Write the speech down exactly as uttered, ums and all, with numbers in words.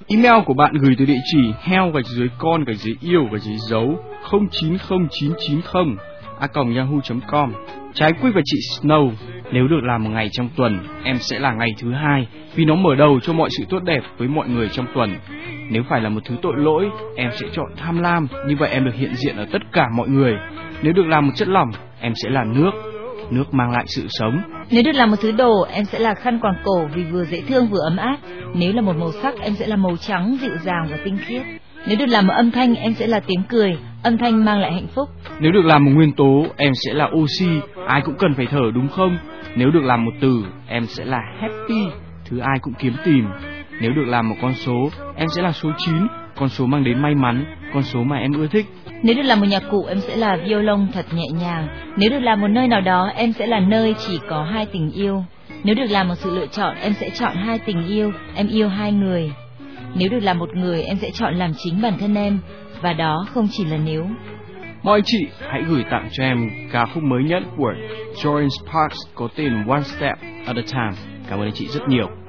Email của bạn gửi từ địa chỉ heo gạch dưới con gạch dưới yêu gạch dưới dấu không chín không chín chín không a còng yahoo chấm com. Trái Quýt và chị Snow, nếu được làm một ngày trong tuần, em sẽ là ngày thứ hai vì nó mở đầu cho mọi sự tốt đẹp với mọi người trong tuần. Nếu phải là một thứ tội lỗi, em sẽ chọn tham lam, như vậy em được hiện diện ở tất cả mọi người. Nếu được làm một chất lỏng, em sẽ là nước, nước mang lại sự sống. Nếu được làm một thứ đồ, em sẽ là khăn quàng cổ vì vừa dễ thương vừa ấm áp. Nếu là một màu sắc, em sẽ là màu trắng dịu dàng và tinh khiết. Nếu được làm một âm thanh, em sẽ là tiếng cười, âm thanh mang lại hạnh phúc. Nếu được làm một nguyên tố, em sẽ là oxy, ai cũng cần phải thở đúng không? Nếu được làm một từ, em sẽ là happy, thứ ai cũng kiếm tìm. Nếu được làm một con số, em sẽ là số chín, con số mang đến may mắn, con số mà em ưa thích. Nếu được làm một nhạc cụ, em sẽ là violon thật nhẹ nhàng. Nếu được làm một nơi nào đó, em sẽ là nơi chỉ có hai tình yêu. Nếu được làm một sự lựa chọn, em sẽ chọn hai tình yêu, em yêu hai người. Nếu được làm một người, em sẽ chọn làm chính bản thân em. Và đó không chỉ là nếu. Mọi anh chị hãy gửi tặng cho em ca khúc mới nhất của Jordan Sparks có tên One Step at a Time. Cảm ơn anh chị rất nhiều.